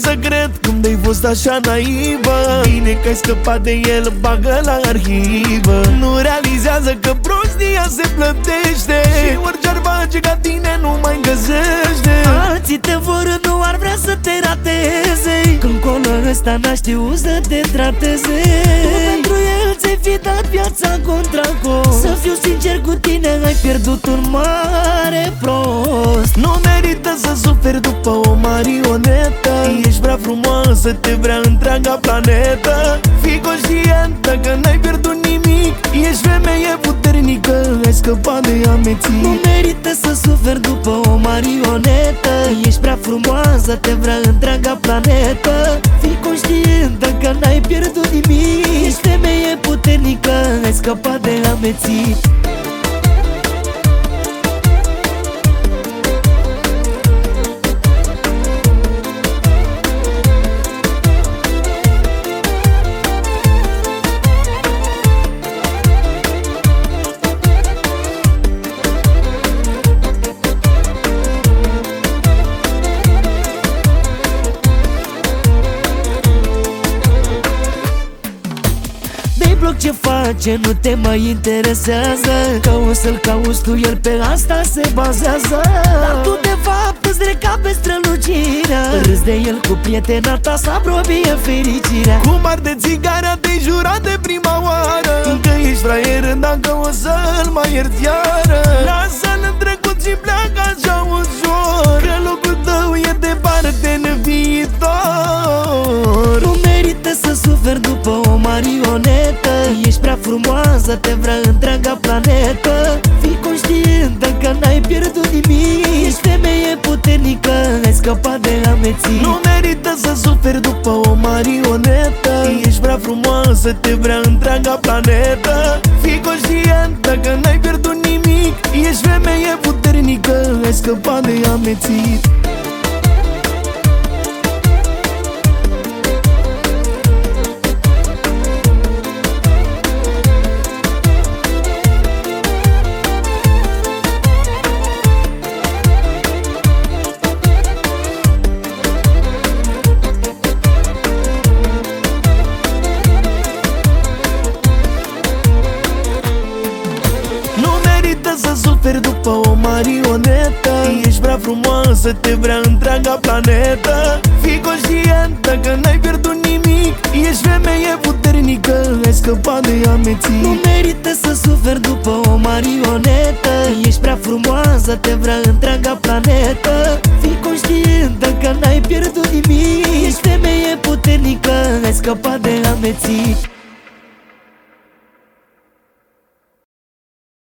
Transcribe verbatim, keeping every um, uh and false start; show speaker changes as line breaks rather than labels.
să cred cum de-ai fost așa naivă. Bine că ai scăpat de el, bagă la arhivă. Nu realizează că prostia se plătește și orice ar face ca tine nu mai găsește.
Alții te vor, nu ar vrea să te rateze. Când colul ăsta n-a știut să te trateze. Tu pentru el ți-ai fi dat viața contra cost. Să fiu sincer cu tine, ai pierdut un mare prost.
Nu merită să suferi după o marionetă. Ești prea frumoasă, te vrea întreaga planetă. Fii conștientă că n-ai pierdut nimic. Ești femeie puternică, ai scăpat de ameții.
Nu merită să suferi după o marionetă. Ești prea frumoasă, te vrea întreaga planetă. Fii conștientă că n-ai pierdut nimic. Ești femeie puternică, ai scăpat de ameții. Bloc ce face nu te mai interesează. Că o să-l cauți tu, el pe asta se bazează. Dar tu de fapt îți recape strălucirea. Râzi de el cu prietena ta, să apropie fericirea.
Cum arde țigara, te-ai jurat de prima oară că ești fraieră dacă o să-l mai ierți iară. Lasă-l în trecut și pleacă așa ușor, că locul tău e departe în viitor.
Nu merită să suferi după o marionetă. Ești prea frumoasă, te vrea întreaga planetă. Fii conștientă că n-ai pierdut nimic. Ești femeie puternică, ai scăpat de ameții.
Nu merită să suferi după o marionetă. Ești prea frumoasă, te vrea întreaga planetă. Fii conștientă că n-ai pierdut nimic. Ești femeie puternică, ai scăpat de ameții. Să suferi după o marionetă. Ești prea frumoasă, te vrea întreaga planetă. Fii conștientă că n-ai pierdut nimic. Ești femeie puternică, ai scăpat de ameții.
Nu merită să suferi după o marionetă. Ești prea frumoasă, te vrea întreaga planetă. Fii conștientă că n-ai pierdut nimic. Ești femeie puternică, ai scăpat de ameții.